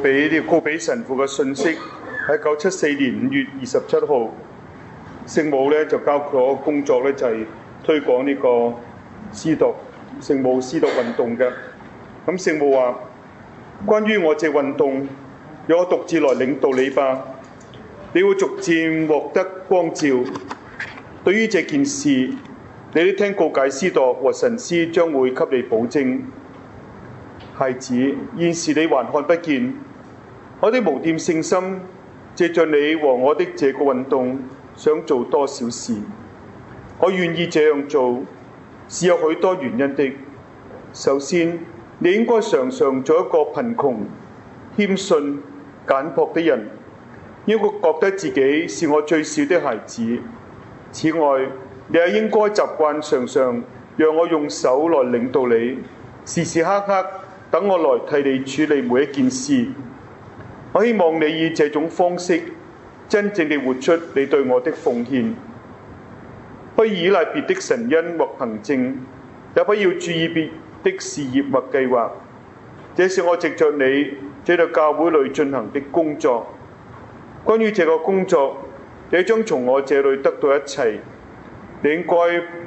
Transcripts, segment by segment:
俾呢個高比神父嘅信息，喺1974年5月27號，聖母咧就交佢個工作咧就係推廣呢個司鐸聖母司鐸運動嘅。咁聖母話：關於我這運動，由我獨自來領導你吧，你會逐漸獲得光照。對於這件事，你啲聽告解司鐸和神師將會給你保證。孩子，現時你還看不見，我的無玷聖心藉着你和我的這個運動，想做多少事。我願意這樣做，是有許多原因的。首先，你應該常常做一個貧窮、謙遜、簡樸的人，應該覺得自己是我最小的孩子。此外，你也應該習慣常常讓我用手來領導你，時時刻刻等我來替你處理每一件事。我希望你以這種方式真正地活出你對我的奉獻，不依賴別的神恩或行政，也不要注意別的事業或計劃。這是我藉着你這個教會裏進行的工作。關於這個工作，你將從我這裏得到一切。你應該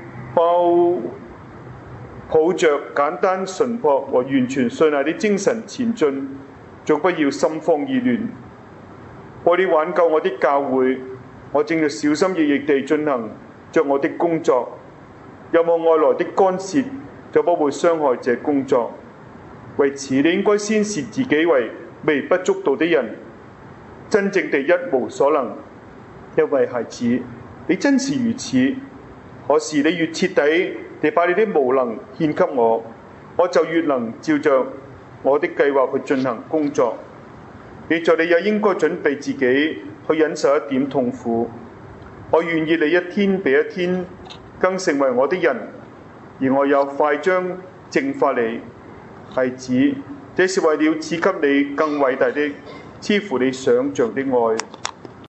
抱着簡單純樸和完全信賴的精神前進，總不要心慌意亂。為了挽救我的教會，我正要小心翼翼地進行着我的工作。任何外來的干涉就不會傷害這工作。為此，你應該先視自己為微不足道的人，真正地一無所能。因為孩子，你真是如此。可是你越徹底地把你的無能獻給我，我就越能照着我的計劃去進行工作。現在你也應該準備自己去忍受一點痛苦。我願意你一天比一天更成為我的人，而我又快將淨化你。孩子，這是為了賜給你更偉大的、超乎你想象的愛。